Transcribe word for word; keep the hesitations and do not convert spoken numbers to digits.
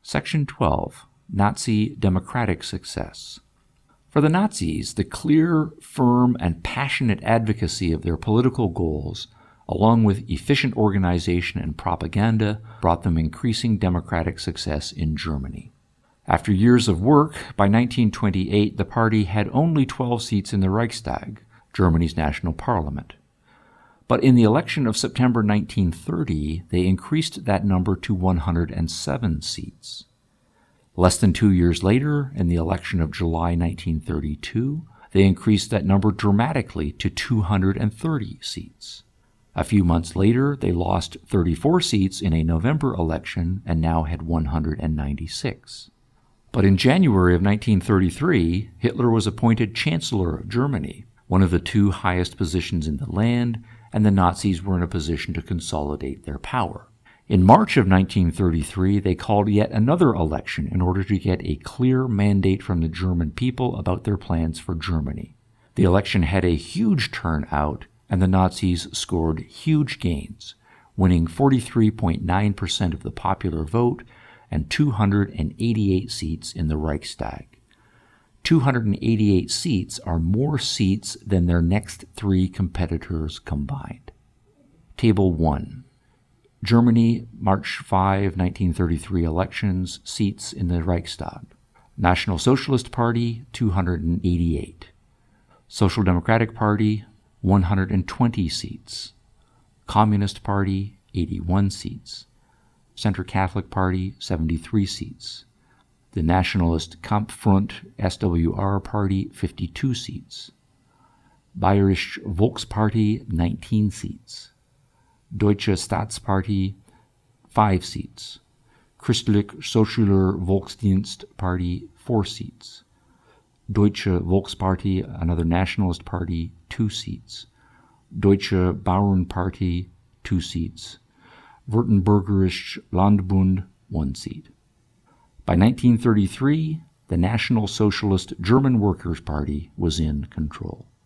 Section twelve. Nazi Democratic Success. For the Nazis, the clear, firm, and passionate advocacy of their political goals, along with efficient organization and propaganda, brought them increasing democratic success in Germany. After years of work, by nineteen twenty-eight the party had only twelve seats in the Reichstag, Germany's national parliament. But in the election of September nineteen thirty, they increased that number to one hundred seven seats. Less than two years later, in the election of July nineteen thirty-two, they increased that number dramatically to two hundred thirty seats. A few months later, they lost thirty-four seats in a November election and now had one hundred ninety-six. But in January of nineteen thirty-three, Hitler was appointed Chancellor of Germany, one of the two highest positions in the land, and the Nazis were in a position to consolidate their power. In March of nineteen thirty-three, they called yet another election in order to get a clear mandate from the German people about their plans for Germany. The election had a huge turnout, and the Nazis scored huge gains, winning forty-three point nine percent of the popular vote and two hundred eighty-eight seats in the Reichstag. two hundred eighty-eight seats are more seats than their next three competitors combined. Table one. Germany, March fifth, nineteen thirty-three elections, seats in the Reichstag. National Socialist Party, two hundred eighty-eight. Social Democratic Party, one hundred twenty seats. Communist Party, eighty-one seats. Center Catholic Party, seventy-three seats. The Nationalist Kampffront S W R Party, fifty-two seats. Bayerische Volkspartei, nineteen seats. Deutsche Staatspartie, five seats. Christlich-Sozialer Volksdienst Party, four seats. Deutsche Volkspartei, another nationalist party, two seats. Deutsche Bauernpartei, two seats. Württembergischer Landbund, one seat. By nineteen thirty-three, the National Socialist German Workers' Party was in control.